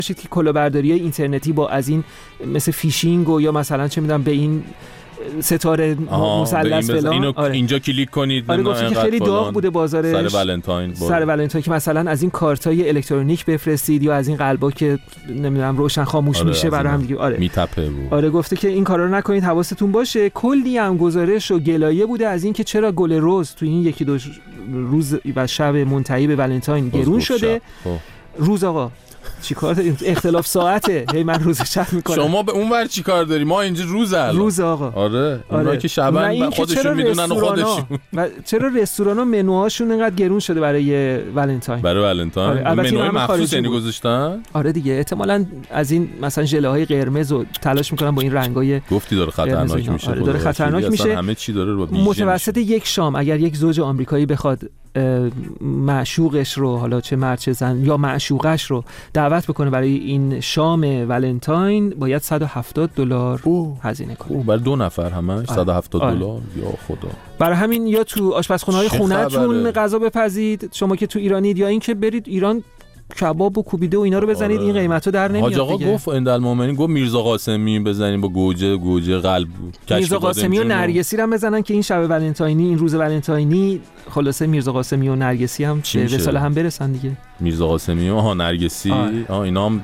که کلاهبرداری اینترنتی با از این مثل فیشینگ و یا مثلا چه میدونم به این ستاره مثلث فلان اینجا کلیک کنید. آره گفته که خیلی داغ بوده بازارش سر ولنتاین که مثلا از این کارتای الکترونیک بفرستید یا از این قلبا که نمیدونم روشن خاموش میشه برای هم دیگه. میتپه بود. آره گفته که این کارا رو نکنید، حواستون باشه. کلی هم گزارش و گلایه بوده از این که چرا گل رز تو این یکی دو روز و شب منتهی به ولنتاین گرون شده. روز آقا چیکار داریم؟ اختلاف ساعته. هی من روز شب میکنم. شما به اون ور چیکار داری؟ ما اینجا روز آقا. آره. اونا که شبن خودشون میدونن و خودشون. و چرا رستورانا منوهاشون اینقدر گرون شده برای ولنتاین؟ منوهای مخصوص یعنی گذاشتن؟ آره دیگه احتمالاً از این مثلا ژله‌های قرمز و تلاش میکنن با این رنگای گفتی داره خطرناک میشه. آره داره خطرناک میشه. همه چی داره متوسط یک شام اگر یک زوج آمریکایی بخواد معشوقش رو، حالا چه مرد چه زن، یا معشوقش رو دعوت بکنه برای این شام ولنتاین، باید $170 هزینه کنه. برای 2 نفر همش $170. یا خدا. برای همین یا تو آشپزخونه‌های خونه‌تون غذا بپزید شما که تو ایرانید، یا اینکه برید ایران کباب و کوبیده و اینا رو بزنید. این قیمتا در نمیاد. حاج آقا گفت اندالمومنین گفت میرزا قاسمی بزنیم با گوجه قلب. میرزا قاسمی و نرگسی رو هم بزنن که این شب ولنتاینی، این روز ولنتاینی، خلاصه میرزا قاسمی و نرگسی هم به وصال هم برسن دیگه. میرزا قاسمی و نرگسی اینا هم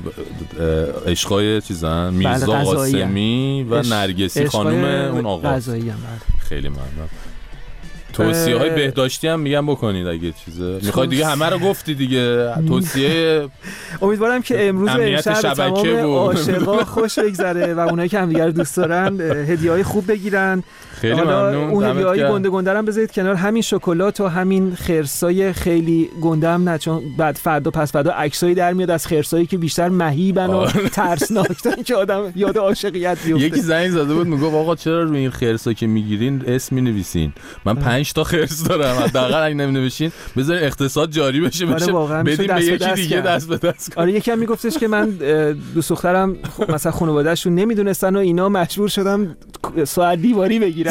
عشقای چیزن. میرزا قاسمی و نرگسی خانم اون آقا قضایی هم. خیلی ممنون. توصیه‌های بهداشتی هم میگم بکنید اگه چیزه میخواید دیگه. همه رو گفتی دیگه. توصیه امیدوارم که امروز امشب تمام عاشقا خوش بگذره و اونایی که همدیگه رو دوست دارن هدیه‌های خوب بگیرن. خیلی ممنون. اون هدیه‌های گنده گنده هم بذارید کنار، همین شکلات و همین خرسای خیلی گنده هم نه، چون بعد فردا پس فردا عکسایی در میاد از خرسایی که بیشتر مهیبن و ترسناکن که آدم یاد عاشقیت بیفته. یکی زنگ زده بود میگفت آقا چرا روی این خرسا که میگیرین اسم می‌نویسین؟ من 5 تا خرس دارم، حداقل اگه نمی‌نویسین بذارین اقتصاد جاری بشه بدیم به یکی دیگه دست به دست. آره یکی هم میگفتش که من دوست دخترم مثلا خانواده‌شون نمیدونستن و اینا مجبور شدم ساعت دیواری بگیرم.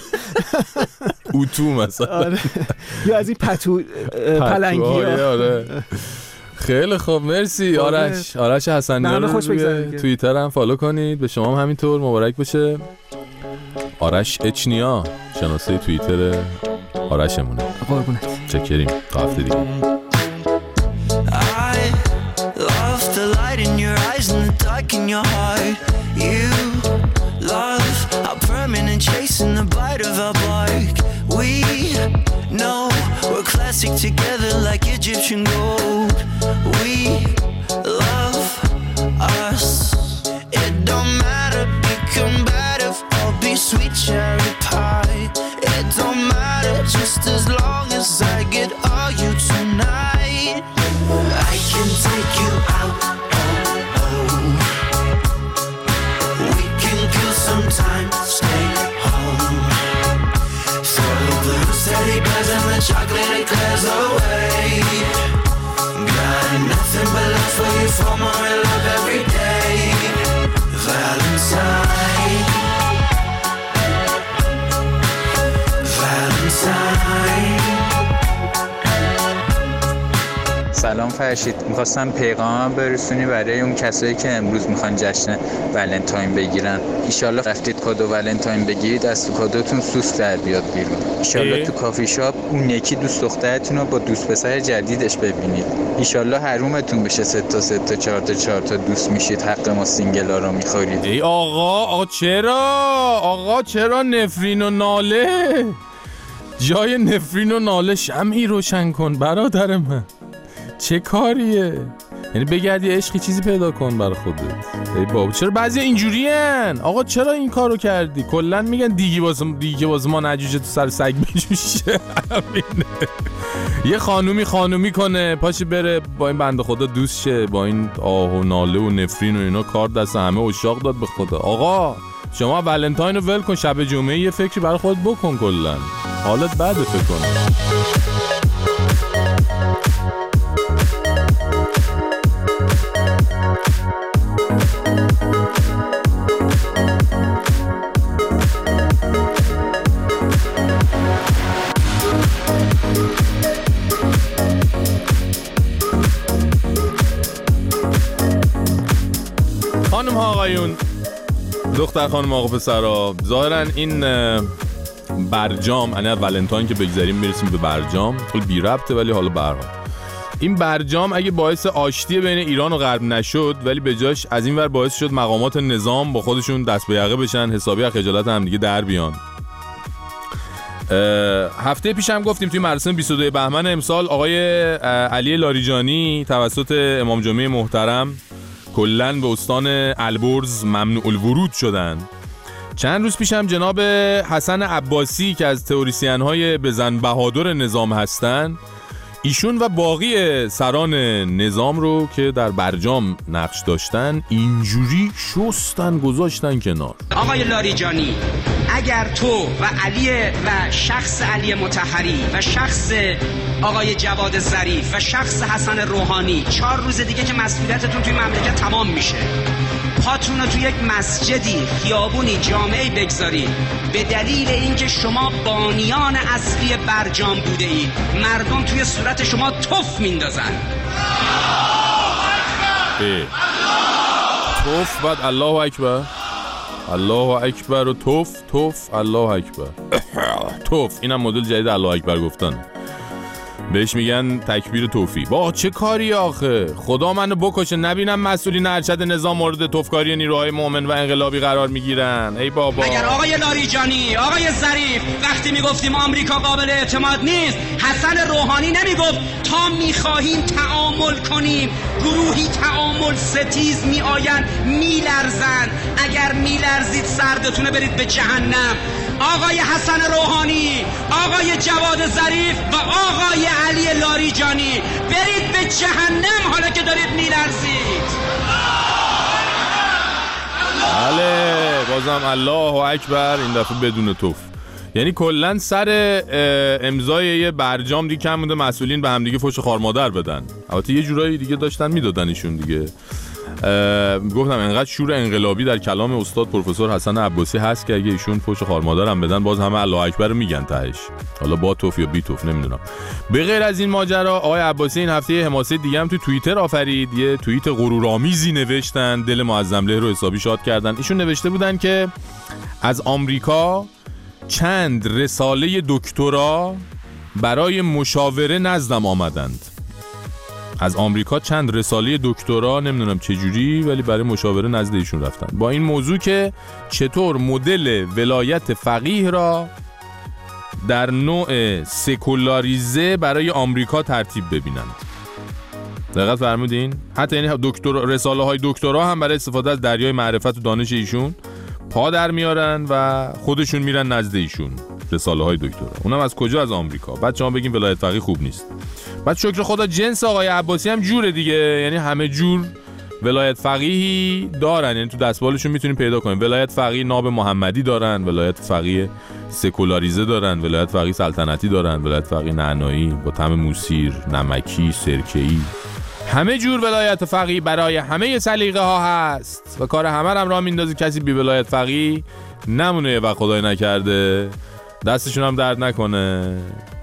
اوتو مثلا. آره. یا از این پلنگی‌ها. آره. خیلی خوب مرسی آرش حسنی‌ها رو توییتر هم فالو کنید. به شما هم همینطور مبارک باشه. آرش اچنیا شناسه توییتر آرشمونه. قربونت. چکریم تا هفته دیگه. I love the light in your eyes and the dark in your heart. You love how permanent chasing the bite of our bark. We know we're classic together like Egyptian gold. We love us. It don't matter, be combative or be sweet cherry pie. It don't matter, just as long as I get all you tonight. I can take you out, oh, oh. We can kill some time, stay home. Throw the blue teddy bears and the chocolate eclairs away. Got nothing but love for you, for more love every day. Valentine, Valentine. سلام فرشید، میخواستم پیغامم برسونی برای اون کسایی که امروز میخوان جشن ولنتاین بگیرن. ایشالله رفتید کادو ولنتاین بگیرید از تو کادوتون سوس در بیاد بیرون. ایشالله تو کافی شاپ اون یکی دوست دخترتون رو با دوست پسر جدیدش ببینید. ایشالله حرومتون بشه 3 تا 4 تا دوست میشید، حق ما سینگلا رو میخورید. ای آقا چرا نفرین و ناله؟ جای نفرین و ناله شمعی روشن کن برادر من. چه کاریه؟ یعنی بگرد یه عشقی چیزی پیدا کن برای خودت. ای بابا چرا بعضی اینجورین؟ آقا چرا این کارو کردی؟ کلا میگن دیگه واسه ما نجوشه تو سر سگ بجوشه. یه خانومی کنه پاشه بره با این بنده خدا دوست شه، با این آه و ناله و نفرین و اینا کار دست همه اشاق داد به خدا. آقا شما ولنتاین رو ول کن، شب جمعه یه فکری برای خودت بکن، کلا حالت بده فکر کن. خانم ها آقایون، دختر خانم آقا پسرا، ظاهرا این برجام، یعنی ولنتاین که بگذاریم میرسیم به برجام، خیلی بی ربطه ولی حالا به هر حال این برجام اگه باعث آشتی بین ایران و غرب نشد، ولی به جاش از این ور باعث شد مقامات نظام با خودشون دست به یقه بشن، حسابی از خجالت هم دیگه در بیان. هفته پیش هم گفتیم توی مراسم 22 بهمن امسال آقای علی لاریجانی توسط امام جمعه محترم کلاً به استان البرز ممنوع الورود شدن. چند روز پیش هم جناب حسن عباسی که از تئوریسین‌های بزن بهادر نظام هستن، ایشون و باقی سران نظام رو که در برجام نقش داشتن اینجوری شستن گذاشتن کنار. آقای لاریجانی، اگر تو و علی و شخص علی مطهری و شخص آقای جواد ظریف و شخص حسن روحانی 4 روز دیگه که مسئولیتتون توی مملکت تمام میشه، پاتون رو توی یک مسجدی، خیابونی، جامعه‌ای بگذارید به دلیل اینکه شما بانیان اصلی برجام بوده اید، مردم توی صورت شما تف میندازن. تف بعد الله اکبر، الله اکبر و تف الله اکبر. تف اینم مدل جدید الله اکبر گفتن، بهش میگن تکبیر توفی. با چه کاری آخه؟ خدا منو بکشه نبینم مسئولین ارشد نظام مورد تفکاری نیروهای مومن و انقلابی قرار میگیرن. ای بابا، اگر آقای لاریجانی، آقای ظریف وقتی میگفتیم آمریکا قابل اعتماد نیست، حسن روحانی نمیگفت تا میخواهیم تعامل کنیم گروهی تعامل ستیز میآیند میلرزن، اگر میلرزید سردتونه برید به جهنم. آقای حسن روحانی، آقای جواد ظریف و آقای علی لاریجانی، برید به جهنم حالا که دارید میلرزید. بله، بازم الله اکبر، این دفعه بدون توف. یعنی کلن سر امضای یه برجام دیگه کم مونده مسئولین به هم دیگه فوش خار مادر بدن. البته یه جورایی دیگه داشتن میدادن ایشون دیگه. گفتم انقدر شور انقلابی در کلام استاد پروفسور حسن عباسی هست که اگه ایشون فوش خار مادر هم بدن باز همه الله اکبر رو میگن تهش، حالا با توف یا بی توف نمیدونم. به غیر از این ماجرا، آقای عباسی این هفته یه حماسه دیگه هم تو توییتر آفرید. یه توییت غرورآمیزی نوشتن، دل معظم له رو حسابی شاد کردن. ایشون نوشته بودن که از آمریکا چند رساله دکترا برای مشاوره نزدم آمدند. از آمریکا چند رساله دکترا، نمیدونم چجوری، ولی برای مشاوره نزد ایشون رفتن با این موضوع که چطور مدل ولایت فقیه را در نوع سکولاریزه برای آمریکا ترتیب ببینند. دقیق فرمودین؟ حتی یعنی رساله های دکترا هم برای استفاده از دریای معرفت و دانش ایشون پا در میارن و خودشون میرن نزد ایشون. رساله های دکترا اونم از کجا؟ از آمریکا. بعد شما بگین ولایت فقیه خوب نیست. بعد شکر خدا جنس آقای عباسی هم جوره دیگه، یعنی همه جور ولایت فقیهی دارن، یعنی تو دستبالشون میتونین پیدا کنین. ولایت فقیه ناب محمدی دارن، ولایت فقیه سکولاریزه دارن، ولایت فقیه سلطنتی دارن، ولایت فقیه نعنایی با طعم موسیر، نمکی، سرکه‌ای. همه جور ولایت فقیه برای همه سلیقه ها هست و کار همه هم راه میندازه کسی بی ولایت فقیه نمونه و خدای نکرده دستشون هم درد نکنه.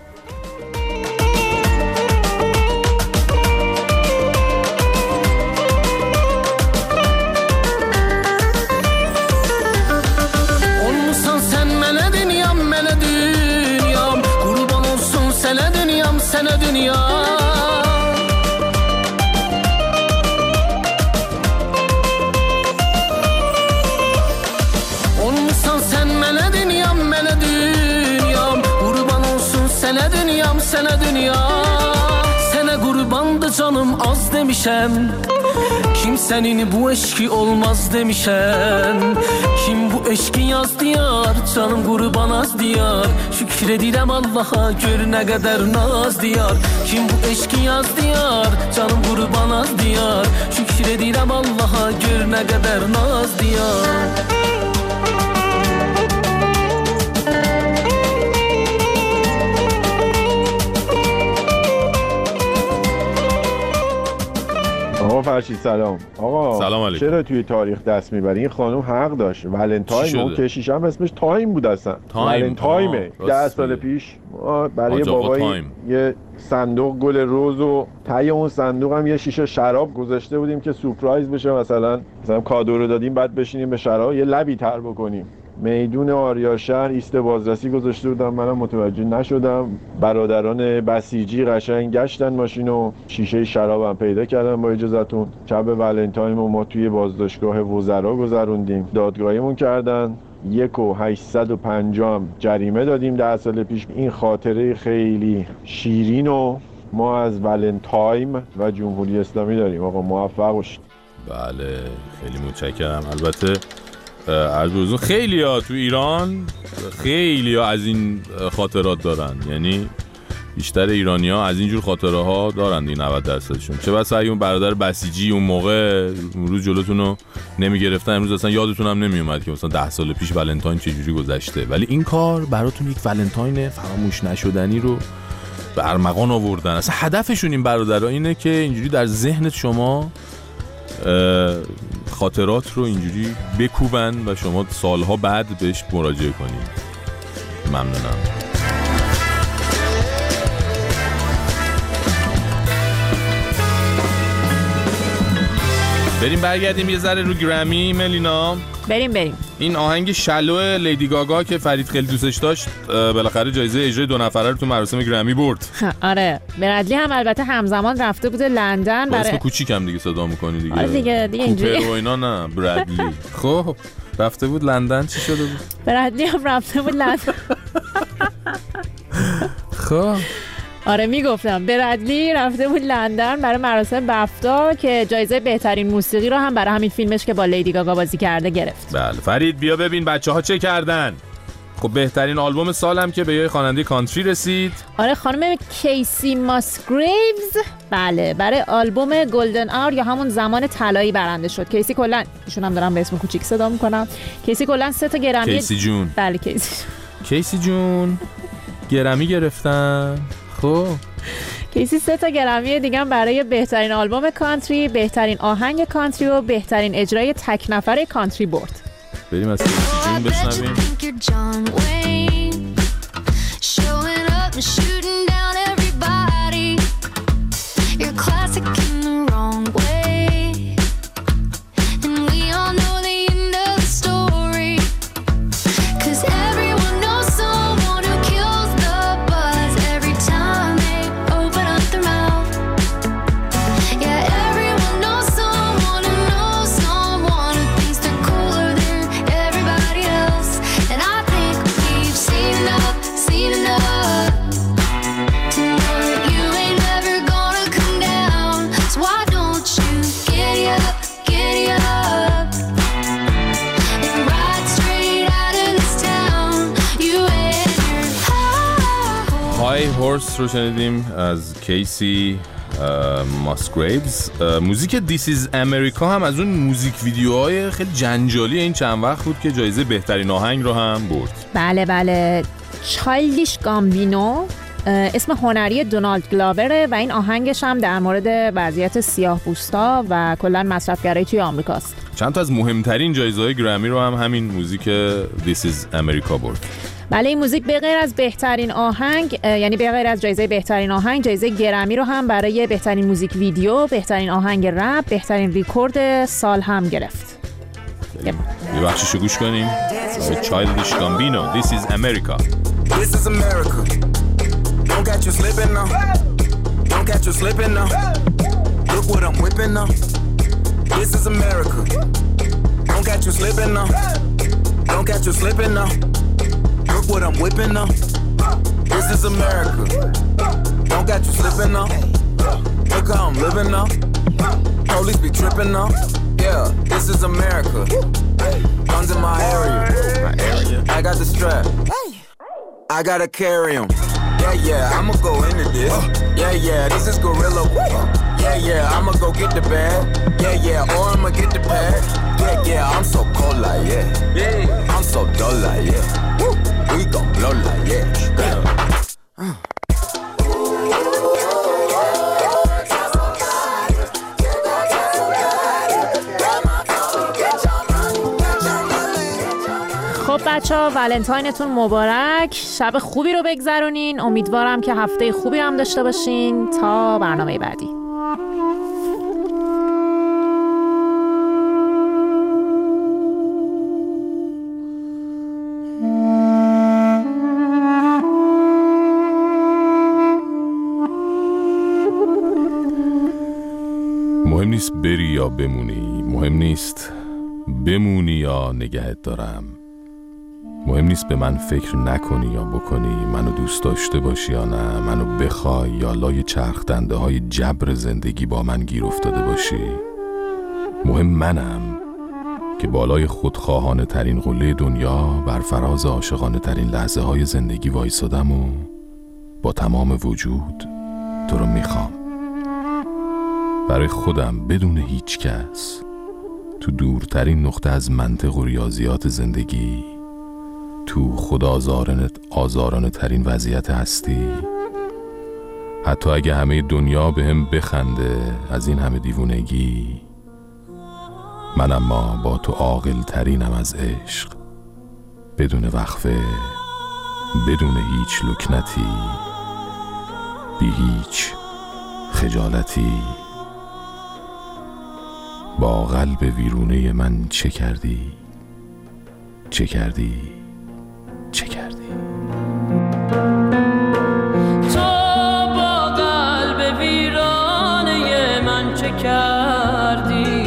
Sənə dünya, sənə qurbandı canım az demişəm. Kimsənin bu eşki olmaz demişəm. Kim bu eşki yaz diyar, canım qurban az diyar. Şükür edirəm Allaha, gör nə qədər naz diyar. Kim bu eşki yaz diyar, canım qurban az diyar. Şükür edirəm Allaha, gör nə qədər naz diyar. آقا فرشید سلام. آقا سلام علیکم. چرا توی تاریخ دست میبری؟ این خانم حق داشت. ولنتاین اون کشیش هم اسمش تایم بود اصلا. ولنتاینه. 10 سال پیش برای بابای یه صندوق گل روز و ته اون صندوق هم یه شیشه شراب گذاشته بودیم که سورپرایز بشه، مثلا کادو رو دادیم بعد بشینیم به شراب یه لبی تر بکنیم. میدون آریاشهر ایست بازرسی گذاشته بودم، منم متوجه نشدم. برادران بسیجی قشنگ گشتن ماشینو، شیشه شرابم پیدا کردم با اجازهتون. شب ولنتاین ما توی بازداشتگاه وزرا گذروندیم، دادگاهیمون کردن. 1,850 جریمه دادیم 10 سال پیش. این خاطره خیلی شیرین و ما از ولنتاین و جمهوری اسلامی داریم. آقا موفق باشید. بله خیلی متشکرم. البته از روزون خیلی ها تو ایران خیلی ها از این خاطرات دارن، یعنی بیشتر ایرانی ها از اینجور خاطره ها دارن دیگه 90%شون. چه بسا اگه اون برادر بسیجی اون موقع اون روز جلوتون رو نمی گرفتن، امروز اصلا یادتون هم نمی اومد که مثلا 10 سال پیش ولنتاین چجوری گذشته، ولی این کار براتون یک ولنتاین فراموش نشدنی رو به ارمغان آوردن. اصلا هدفشون این برادرها اینه که اینجوری در ذهنت شما خاطرات رو اینجوری بکوبن و شما سالها بعد بهش مراجعه کنید. ممنونم. بریم برگردیم یه ذره رو گرمی. ملینا بریم این آهنگ شلو لیدی گاگا که فرید خیلی دوستش داشت بالاخره جایزه اجرای 2 نفره رو تو مراسم گرمی برد. آره برادلی هم البته همزمان رفته بوده لندن برای اسم کوچیکم دیگه صدا می‌کنی دیگه. آره دیگه اینجوری کوپر و اینا نه برادلی. خب رفته بود لندن، چی شده بود؟ برادلی هم رفته بود لندن. خب آره میگفتم برادلی رفته بود لندن برای مراسم بفتا که جایزه بهترین موسیقی رو هم برای همین فیلمش که با لیدی گاگا بازی کرده گرفت. بله فرید بیا ببین بچه‌ها چه کردن. خب بهترین آلبوم سالم که به یه خواننده کانتری رسید. آره خانم کیسی ماسگریوز بله برای آلبوم گلدن آور یا همون زمان طلایی برنده شد. کیسی کلا ایشون هم دارم به اسم کوچیک صدا میکنم. کیسی کلا 3 تا گرمی. کیسی جون. بله کیسی جون گرمی گرفتن. خب کیسی 3 تا گرمی دیگه هم برای بهترین آلبوم کانتری، بهترین آهنگ کانتری و بهترین اجرای تک نفره کانتری برد. بریم از کیسی جون بشنویم. هورس رو شنیدیم از کیسی ماسگریوز. موزیک دیس ایز امریکا هم از اون موزیک ویدیوهای خیلی جنجالی این چند وقت بود که جایزه بهترین آهنگ رو هم برد. بله چایلدیش گامبینو اسم هنری دونالد گلاوره و این آهنگش هم در مورد وضعیت سیاه‌پوستا و کلا مصرفگرایی توی آمریکاست. چند تا از مهمترین جایزه‌های گرمی رو هم همین موزیک دیس ایز امریکا برد. بله این موزیک به غیر از بهترین آهنگ یعنی به غیر از جایزه بهترین آهنگ جایزه گرمی رو هم برای بهترین موزیک ویدیو، بهترین آهنگ رپ، بهترین ریکورد سال هم گرفت. یه بخشیشو گوش کنیم. چایلدیش گامبینو This is America. This is America. Don't catch you slipping now. Don't catch you slipping now. Look what I'm whipping now. This is America. Don't catch you slipping now. Don't catch you slipping now. Look what I'm whipping now. This is America. Don't catch you slipping now. Look how I'm living now. Police be tripping now. Yeah, this is America. Guns in my area. I got the strap. I gotta carry 'em. Yeah, I'ma go into this. Yeah, this is gorilla. Yeah, I'ma go get the bag. Yeah, or I'ma get the pad. Yeah, I'm so cold like yeah. I'm so dull like yeah. We gon' blow like yeah. بچه‌ها، ولنتاینتون مبارک. شب خوبی رو بگذرونین. امیدوارم که هفته خوبی هم داشته باشین. تا برنامه بعدی. مهم نیست بری یا بمونی، مهم نیست بمونی یا نگهت دارم، مهم نیست به من فکر نکنی یا بکنی، منو دوست داشته باشی یا نه، منو بخوای یا لای چرخ دنده های جبر زندگی با من گیر افتاده باشی. مهم منم که بالای خودخواهانه ترین قله دنیا بر فراز عاشقانه ترین لحظه های زندگی وایسادم و با تمام وجود تو رو میخوام. برای خودم بدون هیچ کس، تو دورترین نقطه از منطق و ریاضیات زندگی، تو آزارانه ترین وضعیت هستی، حتی اگه همه دنیا به هم بخنده از این همه دیوونگی، من اما با تو عاقل ترینم از عشق، بدون وقفه، بدون هیچ لکنتی، بی هیچ خجالتی. با قلب ویرونه من چه کردی؟ چه کردی؟ چه کردی؟ تو با قلب ویرانه من چه کردی؟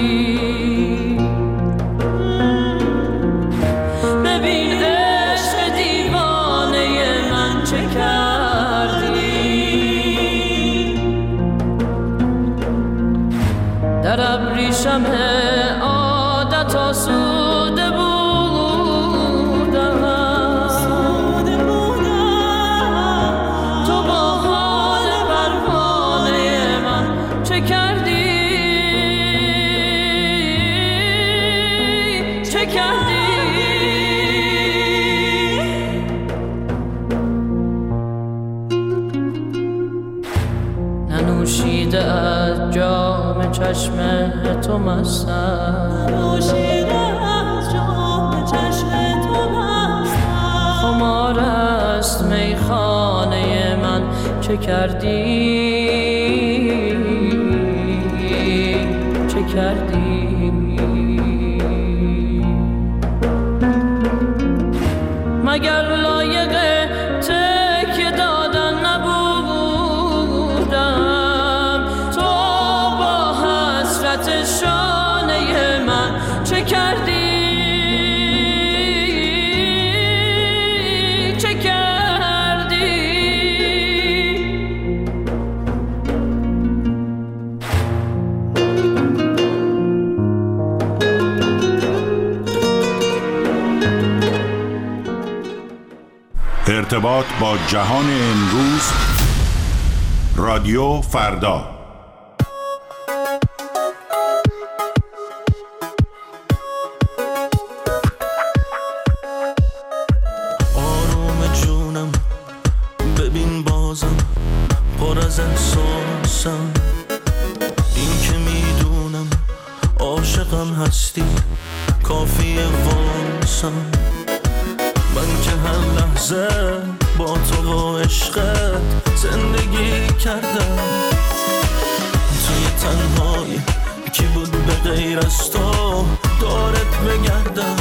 ببین عشق دیوانه من چه کردی؟ در ابریشم عادت آسوده بودم، تو با حال پروانه من چه کردی؟ چه کردی؟ ننوشیده از جام چشم تو مستم، ننوشیده از جام چشم تو مستم، خمار است میخانه من چه کردی؟ چه کردی؟ مگر لایق تکیه دادن نبودم؟ تو با حسرت شانه من چه کردی؟ چه کردی؟ ارتباط با جهان امروز، رادیو فردا. آروم جونم ببین بازم پر از احساسم، این که میدونم عاشقم هستی کافیه واسم، من که هر لحظه با تو و عشقت زندگی کردم، توی تنهایی کی بود به غیر از تو دارت بگردم.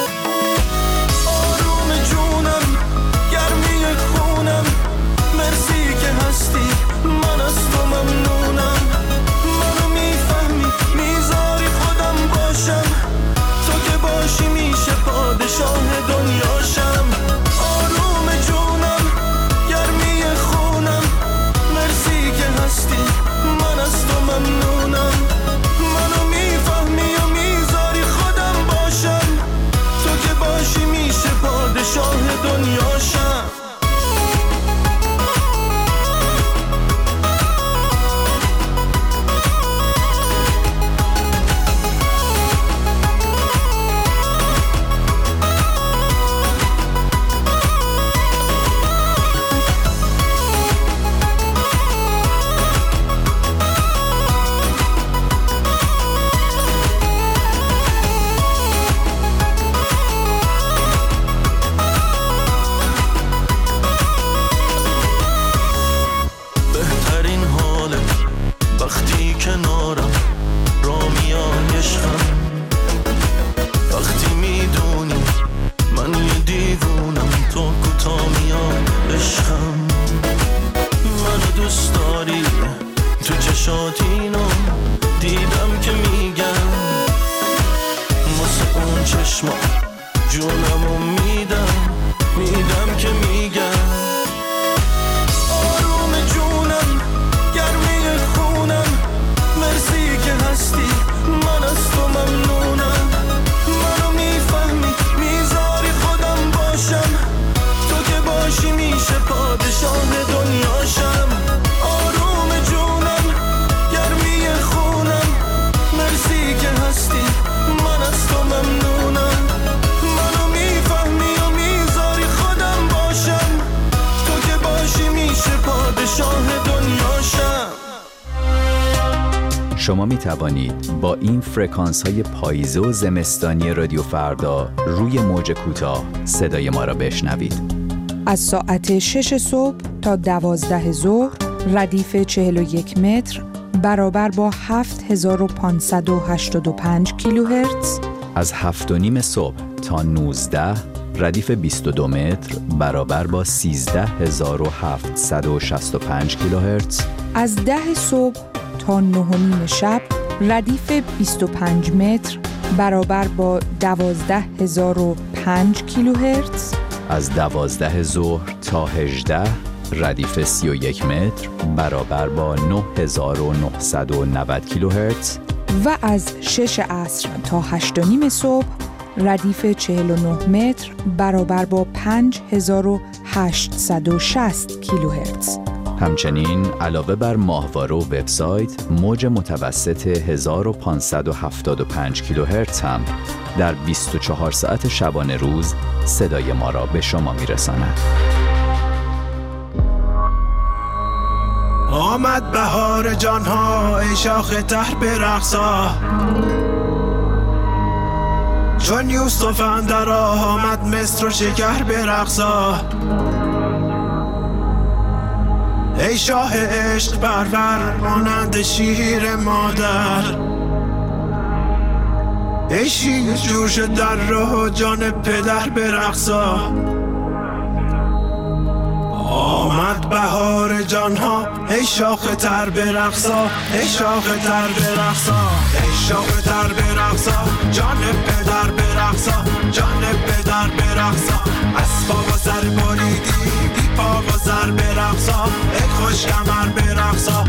آروم جونم گرمی خونم، مرسی که هستی من از تو ممنونم، منو میفهمی میذاری خودم باشم، تو که باشی میشه پادشاه دنیاشم. آروم جونم گرمی خونم، مرسی که هستی من از تو ممنونم، منو میفهمی و میذاری خودم باشم، تو شما می توانید با این فرکانس های پاییزه و زمستانی رادیو فردا روی موج کوتاه صدای ما را بشنوید. از ساعت 6 صبح تا 12 ظهر ردیف 41 متر برابر با 7585 کیلوهرتز. از 7:30 صبح تا 19 ردیف 22 متر برابر با 13765 کیلوهرتز. از 10 صبح تا 9:30 شب ردیف 25 متر برابر با 12005 کیلوهرتز. از 12 ظهر تا 18 ردیف 31 متر برابر با 9990 کیلوهرتز. و از 6 عصر تا 8:30 صبح ردیف 49 متر برابر با 5860 کیلوهرتز. همچنین علاوه بر ماهواره و وبسایت، موج متوسط 1575 کیلوهرتز هم در 24 ساعت شبانه روز صدای ما را به شما میرساند. آمد بهار جانها ای شاخ تر برقصا، چون یوسف اندر آمد مصر و شکر برقصا. ای شاه عشق پرور مانند شیر مادر، ای شیر جوش در راه جان پدر برقصا. آمد بهار جانها ای شاخ تر برقصا، ای شاخ تر برقصا، ای شاخ تر برقصا، جان پدر برقصا، جان پدر برقصا. از پا و سر بریدی بی پا و سر برقصا، ای خوش کمر برقصا.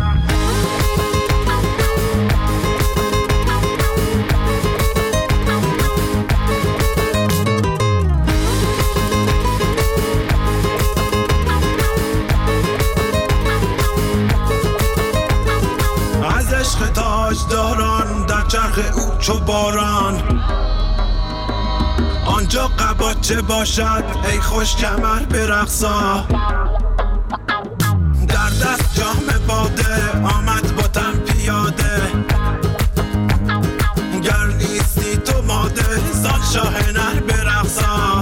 تاجداران در چرخ او چو باران، آنجا قباچه باشد ای خوش کمر برقصا. در دست جام باده آمد با تن پیاده، گر نیستی تو ماده زان شاه نر برقصا.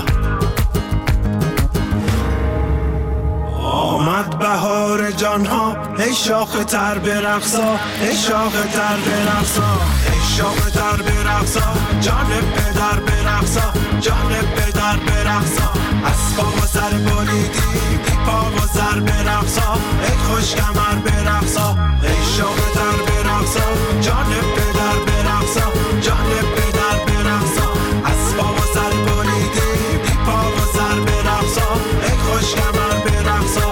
آمد بهار جانها ای شاخ تر برقصا، ای شاخ تر برقصا، ای شاخ تر برقصا، جان پدر برقصا، جان پدر برقصا. از پا و سر بریدی بی پا و سر برقصا، ای خوش کمر برقصا. ای شاخ تر برقصا، جان پدر برقصا، جان پدر برقصا. از پا و سر بریدی بی پا و سر برقصا، ای خوش کمر برقصا.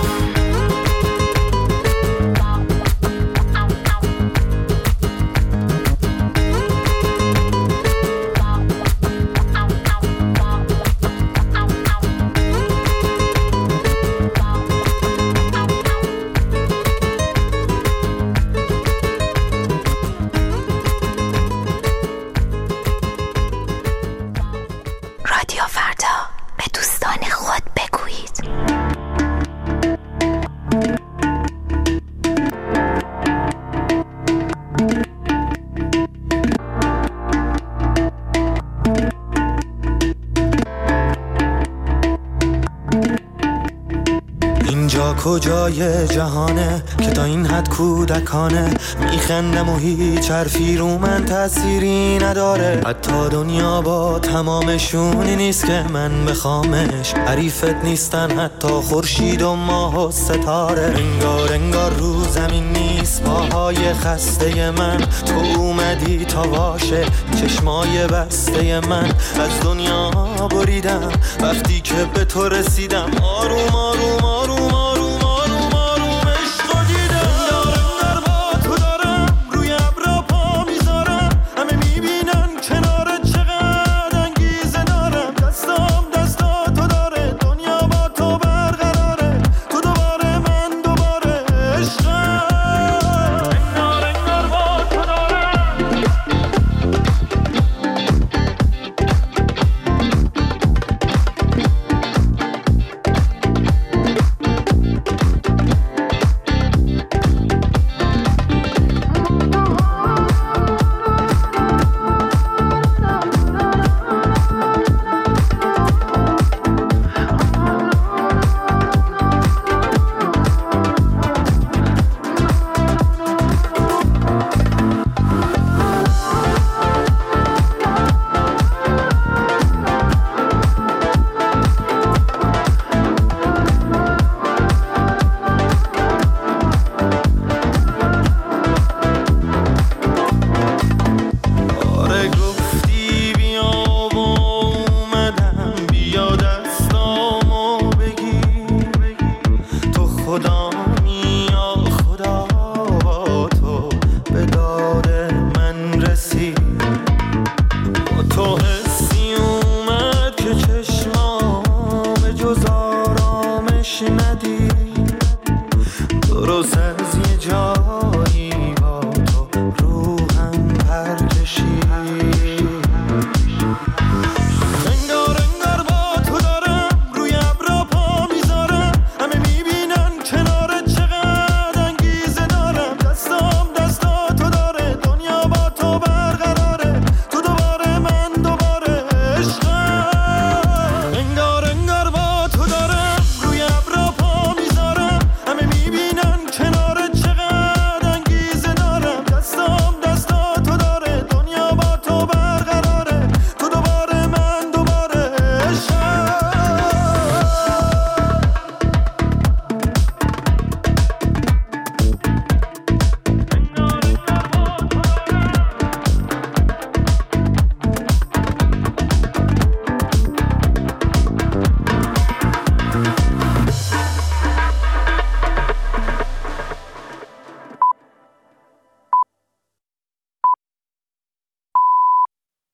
کجای جهانه که تا این حد کودکانه میخندم و هیچ حرفی رو من تأثیری نداره. حتی دنیا با تمامشونی نیست که من بخوامش، حریفت نیستن حتی خورشید و ماه و ستاره. انگار رو زمین نیست پاهای خسته من، تو اومدی تا واشه چشمای بسته من. از دنیا بریدم وقتی که به تو رسیدم، آروم آروم آروم